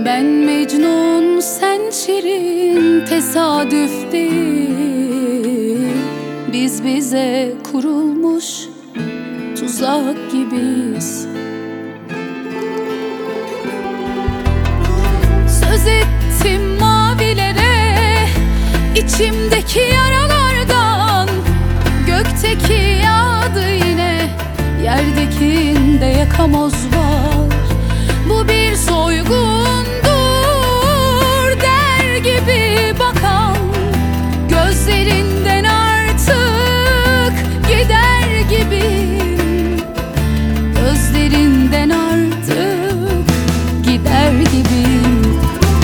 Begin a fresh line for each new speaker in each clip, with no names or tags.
Ben Mecnun, sen Şirin, tesadüf değil. Biz bize kurulmuş tuzak gibiyiz. Söz ettim mavilere, içimdeki yaralardan. Gökteki yağdı yine, yerdekinde yakamoz var. Bu bir soygundur der gibi bakan, gözlerinden artık gider gibiyim. Gözlerinden artık gider gibiyim.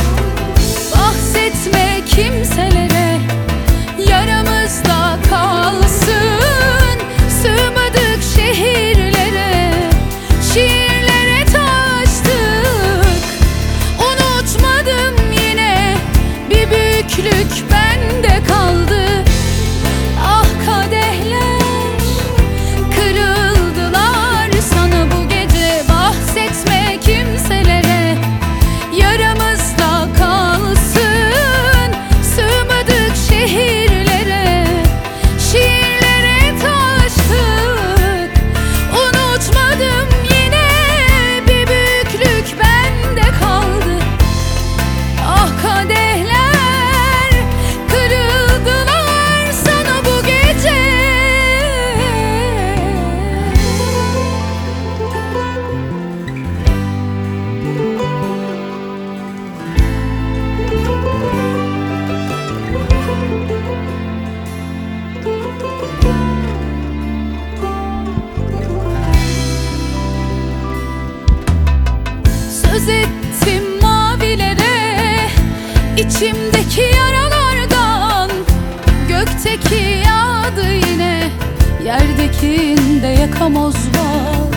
Bahsetme kimselere, yaramızda kalsın. Sığmadık şehirlere, şiirlere taştık. Unutmadım yine, bir büyüklük bende kaldı. Ah kadehler kırıldılar sana bu gece. Bahsetme kimselere, yaramızda kalsın. Sığmadık şehirlere, şiirlere taştık. Unutmadım yine, bir büyüklük bende kaldı. Ah kadehler kırıldılar sana bu gece. Söz ettim mavilere, içimdeki yaralardan. Gökteki yağdı yine, yerdekinde yakamoz var.